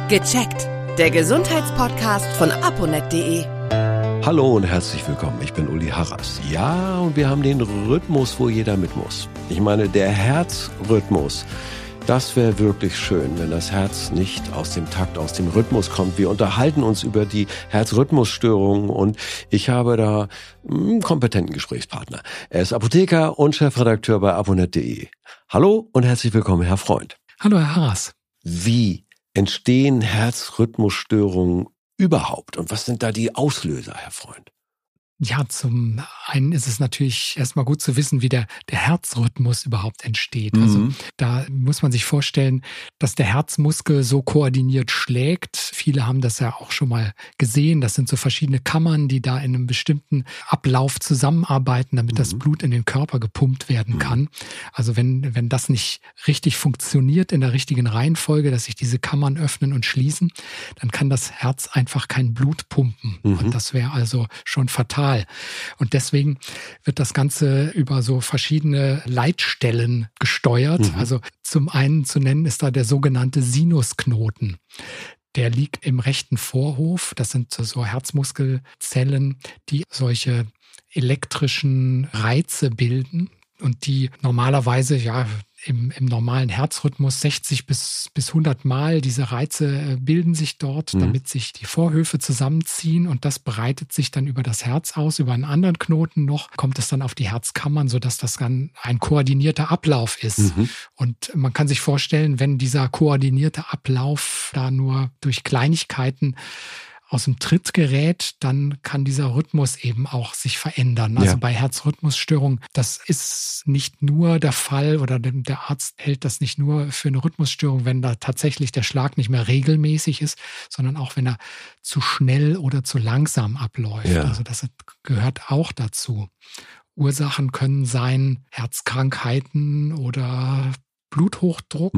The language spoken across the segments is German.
Gecheckt. Der Gesundheitspodcast von aponet.de. Hallo und herzlich willkommen, ich bin Uli Harras. Ja, und wir haben den Rhythmus, wo jeder mit muss. Ich meine, der Herzrhythmus. Das wäre wirklich schön, wenn das Herz nicht aus dem Takt, aus dem Rhythmus kommt. Wir unterhalten uns über die Herzrhythmusstörungen und ich habe da einen kompetenten Gesprächspartner. Er ist Apotheker und Chefredakteur bei aponet.de. Hallo und herzlich willkommen, Herr Freund. Hallo, Herr Harras. Wie entstehen Herzrhythmusstörungen überhaupt und was sind da die Auslöser, Herr Freund? Ja, zum einen ist es natürlich erstmal gut zu wissen, wie der Herzrhythmus überhaupt entsteht. Also da muss man sich vorstellen, dass der Herzmuskel so koordiniert schlägt. Viele haben das ja auch schon mal gesehen. Das sind so verschiedene Kammern, die da in einem bestimmten Ablauf zusammenarbeiten, damit das Blut in den Körper gepumpt werden kann. Also wenn das nicht richtig funktioniert in der richtigen Reihenfolge, dass sich diese Kammern öffnen und schließen, dann kann das Herz einfach kein Blut pumpen. Und das wäre also schon fatal. Und deswegen wird das Ganze über so verschiedene Leitstellen gesteuert. Also zum einen zu nennen ist da der sogenannte Sinusknoten. Der liegt im rechten Vorhof. Das sind so Herzmuskelzellen, die solche elektrischen Reize bilden und die normalerweise im normalen Herzrhythmus 60 bis 100 Mal diese Reize bilden sich dort, damit sich die Vorhöfe zusammenziehen und das breitet sich dann über das Herz aus. Über einen anderen Knoten noch kommt es dann auf die Herzkammern, sodass das dann ein koordinierter Ablauf ist. Und man kann sich vorstellen, wenn dieser koordinierte Ablauf da nur durch Kleinigkeiten aus dem Tritt gerät, dann kann dieser Rhythmus eben auch sich verändern. Also bei Herzrhythmusstörungen, das ist nicht nur der Fall oder der Arzt hält das nicht nur für eine Rhythmusstörung, wenn da tatsächlich der Schlag nicht mehr regelmäßig ist, sondern auch wenn er zu schnell oder zu langsam abläuft. Ja. Also das gehört auch dazu. Ursachen können sein Herzkrankheiten oder Bluthochdruck.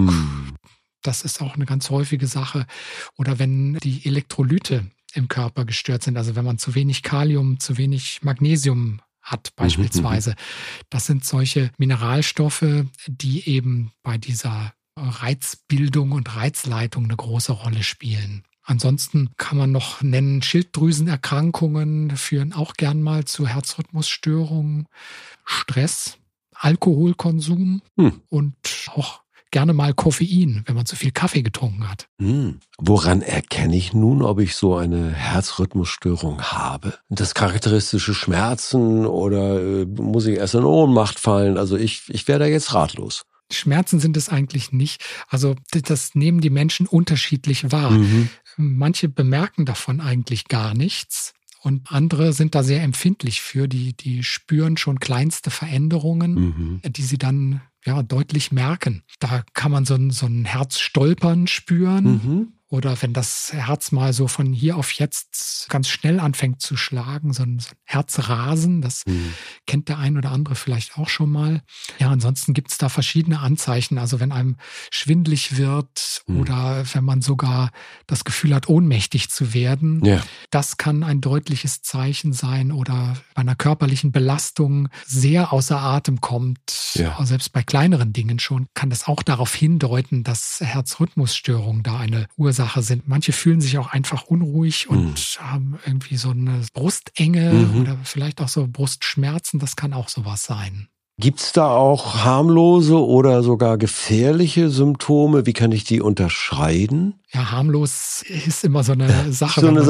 Das ist auch eine ganz häufige Sache. Oder wenn die Elektrolyte im Körper gestört sind, also wenn man zu wenig Kalium, zu wenig Magnesium hat beispielsweise. Das sind solche Mineralstoffe, die eben bei dieser Reizbildung und Reizleitung eine große Rolle spielen. Ansonsten kann man noch nennen, Schilddrüsenerkrankungen führen auch gern mal zu Herzrhythmusstörungen, Stress, Alkoholkonsum und auch gerne mal Koffein, wenn man zu viel Kaffee getrunken hat. Woran erkenne ich nun, ob ich so eine Herzrhythmusstörung habe? Das charakteristische Schmerzen oder muss ich erst in Ohnmacht fallen? Also ich wäre da jetzt ratlos. Schmerzen sind es eigentlich nicht. Also das nehmen die Menschen unterschiedlich wahr. Manche bemerken davon eigentlich gar nichts. Und andere sind da sehr empfindlich für, die spüren schon kleinste Veränderungen, die sie dann deutlich merken. Da kann man so ein Herzstolpern spüren. Oder wenn das Herz mal so von hier auf jetzt ganz schnell anfängt zu schlagen, so ein Herzrasen, das kennt der ein oder andere vielleicht auch schon mal. Ja, ansonsten gibt es da verschiedene Anzeichen. Also wenn einem schwindelig wird oder wenn man sogar das Gefühl hat, ohnmächtig zu werden, das kann ein deutliches Zeichen sein. Oder bei einer körperlichen Belastung sehr außer Atem kommt, selbst bei kleineren Dingen schon, kann das auch darauf hindeuten, dass Herzrhythmusstörungen da eine Ursache sind. Manche fühlen sich auch einfach unruhig und haben irgendwie so eine Brustenge oder vielleicht auch so Brustschmerzen. Das kann auch sowas sein. Gibt's da auch harmlose oder sogar gefährliche Symptome? Wie kann ich die unterscheiden? Ja, harmlos ist immer so eine Sache. Wenn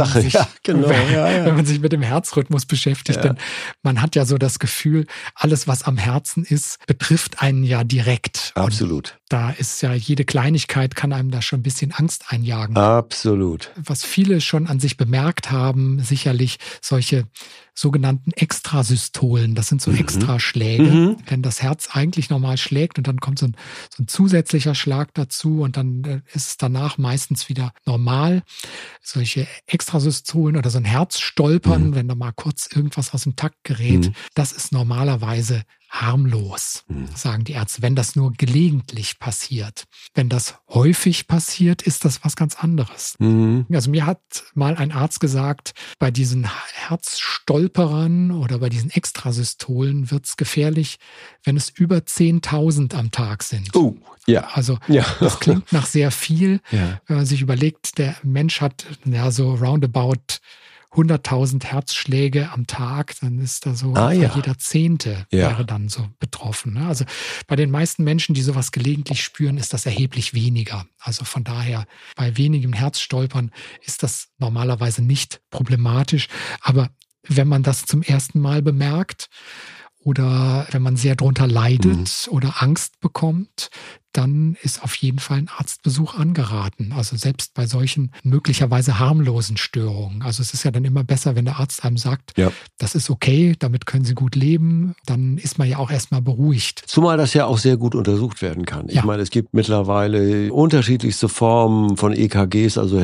man sich mit dem Herzrhythmus beschäftigt, denn man hat ja so das Gefühl, alles, was am Herzen ist, betrifft einen ja direkt. Absolut. Und da ist ja jede Kleinigkeit kann einem da schon ein bisschen Angst einjagen. Absolut. Was viele schon an sich bemerkt haben, sicherlich solche sogenannten Extrasystolen. Das sind so Extraschläge. Wenn das Herz eigentlich normal schlägt und dann kommt so ein zusätzlicher Schlag dazu und dann ist es danach meistens wieder normal. Solche Extrasystolen oder so ein Herzstolpern, wenn da mal kurz irgendwas aus dem Takt gerät, das ist normalerweise harmlos, sagen die Ärzte, wenn das nur gelegentlich passiert. Wenn das häufig passiert, ist das was ganz anderes. Also mir hat mal ein Arzt gesagt, bei diesen Herzstolperern oder bei diesen Extrasystolen wird es gefährlich, wenn es über 10.000 am Tag sind. Oh, ja. Also das klingt nach sehr viel. Ja. Wenn man sich überlegt, der Mensch hat so roundabout 100.000 Herzschläge am Tag, dann ist da so jeder 10. wäre dann so betroffen. Ne? Also bei den meisten Menschen, die sowas gelegentlich spüren, ist das erheblich weniger. Also von daher, bei wenigem Herzstolpern ist das normalerweise nicht problematisch. Aber wenn man das zum ersten Mal bemerkt oder wenn man sehr drunter leidet oder Angst bekommt, dann ist auf jeden Fall ein Arztbesuch angeraten. Also selbst bei solchen möglicherweise harmlosen Störungen. Also es ist ja dann immer besser, wenn der Arzt einem sagt, das ist okay, damit können Sie gut leben, dann ist man ja auch erstmal beruhigt. Zumal das ja auch sehr gut untersucht werden kann. Ich meine, es gibt mittlerweile unterschiedlichste Formen von EKGs, also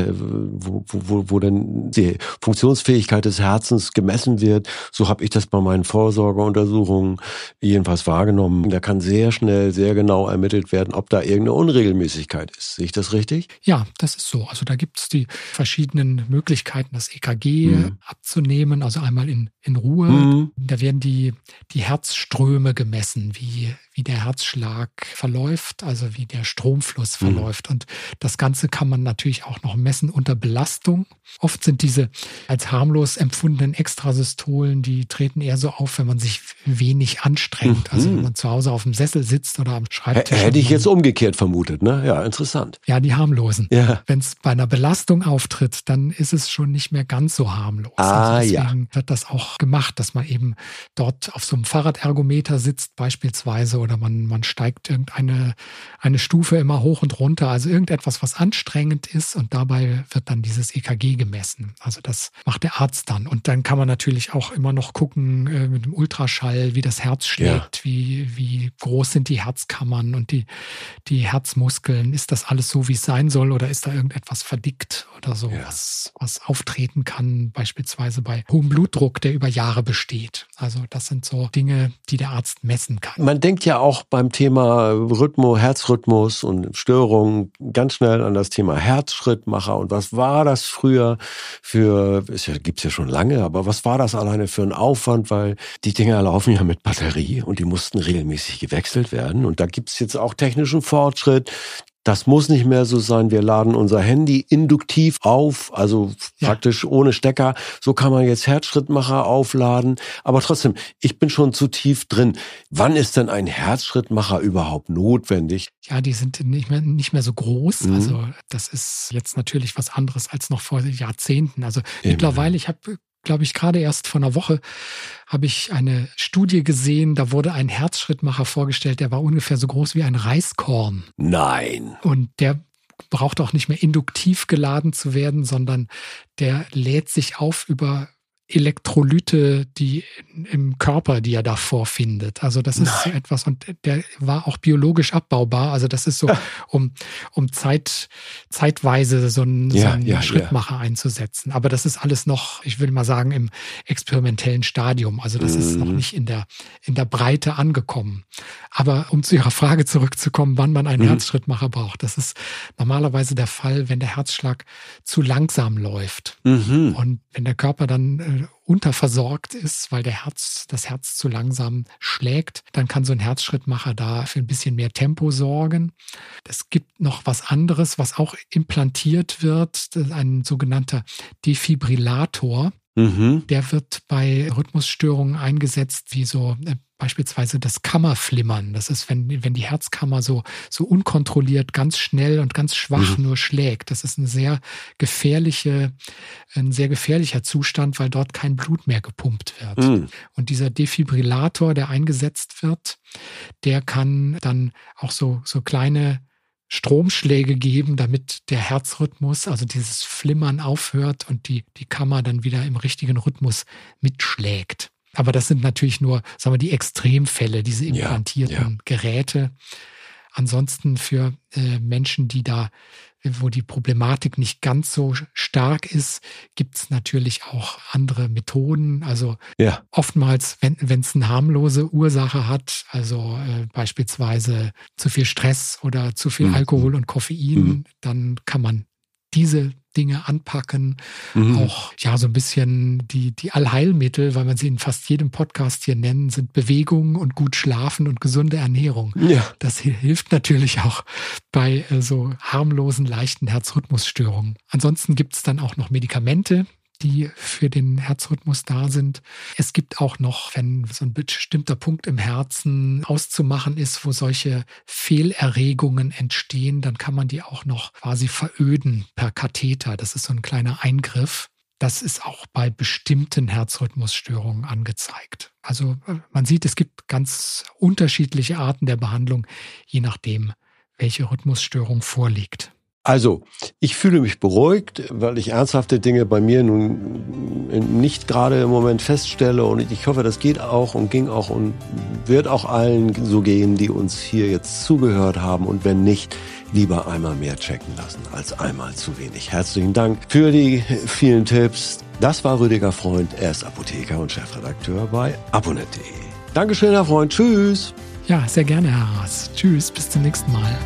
wo dann die Funktionsfähigkeit des Herzens gemessen wird. So habe ich das bei meinen Vorsorgeuntersuchungen jedenfalls wahrgenommen. Da kann sehr schnell, sehr genau ermittelt werden, ob da irgendeine Unregelmäßigkeit ist. Sehe ich das richtig? Ja, das ist so. Also da gibt es die verschiedenen Möglichkeiten, das EKG abzunehmen, also einmal in Ruhe. Da werden die Herzströme gemessen, wie der Herzschlag verläuft, also wie der Stromfluss verläuft. Und das Ganze kann man natürlich auch noch messen unter Belastung. Oft sind diese als harmlos empfundenen Extrasystolen, die treten eher so auf, wenn man sich wenig anstrengt. Also wenn man zu Hause auf dem Sessel sitzt oder am Schreibtisch. Hätte ich jetzt umgekehrt vermutet, ne? Ja, interessant. Ja, die harmlosen. Ja. Wenn es bei einer Belastung auftritt, dann ist es schon nicht mehr ganz so harmlos. Also deswegen wird das auch gemacht, dass man eben dort auf so einem Fahrradergometer sitzt beispielsweise oder man steigt eine Stufe immer hoch und runter. Also irgendetwas, was anstrengend ist und dabei wird dann dieses EKG gemessen. Also das macht der Arzt dann. Und dann kann man natürlich auch immer noch gucken mit dem Ultraschall, wie das Herz schlägt, wie groß sind die Herzkammern und die Herzmuskeln. Ist das alles so, wie es sein soll oder ist da irgendetwas verdickt oder so, was auftreten kann, beispielsweise bei hohem Blutdruck, der über Jahre besteht. Also das sind so Dinge, die der Arzt messen kann. Man denkt ja auch beim Thema Herzrhythmus und Störungen ganz schnell an das Thema Herzschrittmacher. Und was war das früher gibt's ja schon lange, aber was war das alleine für ein Aufwand? Weil die Dinger laufen ja mit Batterie und die mussten regelmäßig gewechselt werden. Und da gibt's jetzt auch technischen Fortschritt. Das muss nicht mehr so sein. Wir laden unser Handy induktiv auf, also praktisch ohne Stecker. So kann man jetzt Herzschrittmacher aufladen. Aber trotzdem, ich bin schon zu tief drin. Wann ist denn ein Herzschrittmacher überhaupt notwendig? Ja, die sind nicht mehr so groß. Also das ist jetzt natürlich was anderes als noch vor Jahrzehnten. Also mittlerweile, ich habe glaube ich, gerade erst vor einer Woche habe ich eine Studie gesehen, da wurde ein Herzschrittmacher vorgestellt, der war ungefähr so groß wie ein Reiskorn. Nein. Und der braucht auch nicht mehr induktiv geladen zu werden, sondern der lädt sich auf über Elektrolyte, die im Körper, die er da vorfindet. Also das ist so etwas, und der war auch biologisch abbaubar. Also das ist so, um zeitweise so einen Schrittmacher einzusetzen. Aber das ist alles noch, ich will mal sagen, im experimentellen Stadium. Also das ist noch nicht in der Breite angekommen. Aber um zu Ihrer Frage zurückzukommen, wann man einen Herzschrittmacher braucht, das ist normalerweise der Fall, wenn der Herzschlag zu langsam läuft. Und wenn der Körper dann unterversorgt ist, weil das Herz zu langsam schlägt, dann kann so ein Herzschrittmacher da für ein bisschen mehr Tempo sorgen. Es gibt noch was anderes, was auch implantiert wird, ein sogenannter Defibrillator. Der wird bei Rhythmusstörungen eingesetzt, wie so beispielsweise das Kammerflimmern. Das ist, wenn die Herzkammer so unkontrolliert, ganz schnell und ganz schwach nur schlägt. Das ist ein sehr gefährlicher Zustand, weil dort kein Blut mehr gepumpt wird. Und dieser Defibrillator, der eingesetzt wird, der kann dann auch so kleine Stromschläge geben, damit der Herzrhythmus, also dieses Flimmern aufhört und die Kammer dann wieder im richtigen Rhythmus mitschlägt. Aber das sind natürlich nur, sagen wir, die Extremfälle, diese implantierten Geräte. Ansonsten für Menschen, wo die Problematik nicht ganz so stark ist, gibt es natürlich auch andere Methoden. Also oftmals, wenn es eine harmlose Ursache hat, also beispielsweise zu viel Stress oder zu viel Alkohol und Koffein, dann kann man diese Dinge anpacken. Auch so ein bisschen die Allheilmittel, weil man sie in fast jedem Podcast hier nennen, sind Bewegung und gut schlafen und gesunde Ernährung. Ja. Das hilft natürlich auch bei so harmlosen, leichten Herzrhythmusstörungen. Ansonsten gibt es dann auch noch Medikamente, die für den Herzrhythmus da sind. Es gibt auch noch, wenn so ein bestimmter Punkt im Herzen auszumachen ist, wo solche Fehlerregungen entstehen, dann kann man die auch noch quasi veröden per Katheter. Das ist so ein kleiner Eingriff. Das ist auch bei bestimmten Herzrhythmusstörungen angezeigt. Also man sieht, es gibt ganz unterschiedliche Arten der Behandlung, je nachdem, welche Rhythmusstörung vorliegt. Also, ich fühle mich beruhigt, weil ich ernsthafte Dinge bei mir nun nicht gerade im Moment feststelle und ich hoffe, das geht auch und ging auch und wird auch allen so gehen, die uns hier jetzt zugehört haben und wenn nicht, lieber einmal mehr checken lassen als einmal zu wenig. Herzlichen Dank für die vielen Tipps. Das war Rüdiger Freund, er ist Apotheker und Chefredakteur bei aponet.de. Dankeschön, Herr Freund, tschüss. Ja, sehr gerne, Herr Haas. Tschüss, bis zum nächsten Mal.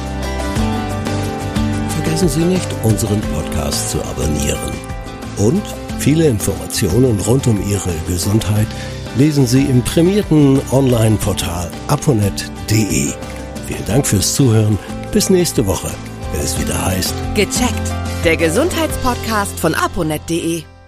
Vergessen Sie nicht, unseren Podcast zu abonnieren. Und viele Informationen rund um Ihre Gesundheit lesen Sie im prämierten Online-Portal aponet.de. Vielen Dank fürs Zuhören. Bis nächste Woche, wenn es wieder heißt Gecheckt, der Gesundheitspodcast von aponet.de.